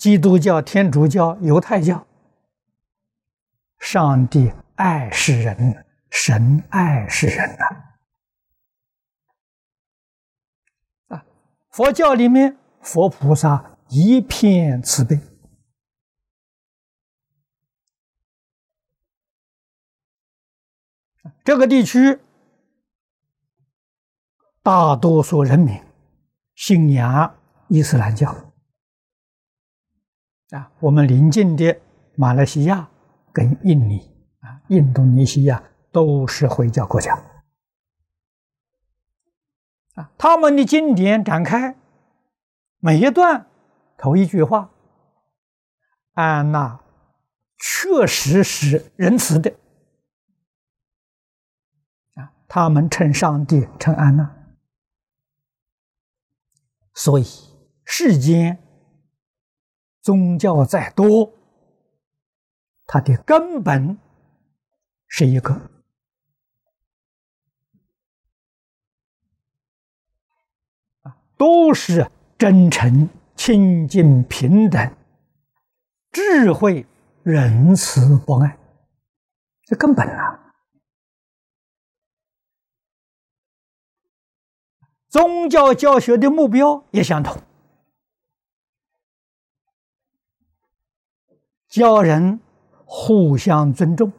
基督教、天主教、犹太教，上帝爱世人，神爱世人佛教里面，佛菩萨一片慈悲。这个地区大多数人民信仰伊斯兰教我们邻近的马来西亚跟印尼印度尼西亚都是回教国家他们的经典展开，每一段头一句话，安那确实是仁慈的他们称上帝称安那。所以世间宗教再多，它的根本是一个，都是真诚、清净、平等、智慧、仁慈、博爱，这根本宗教教学的目标也相同，教人互相尊重，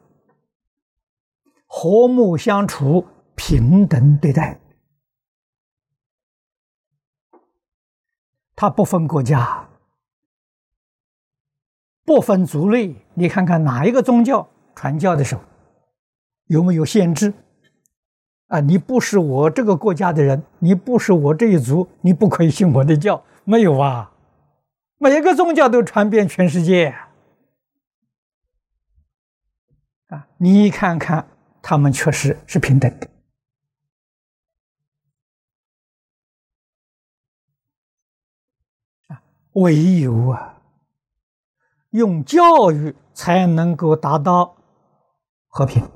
和睦相处，平等对待。它不分国家，不分族类。你看看哪一个宗教传教的时候有没有限制你不是我这个国家的人，你不是我这一族，你不可以信我的教。没有每一个宗教都传遍全世界你看看他们确实是平等的唯有用教育才能够达到和平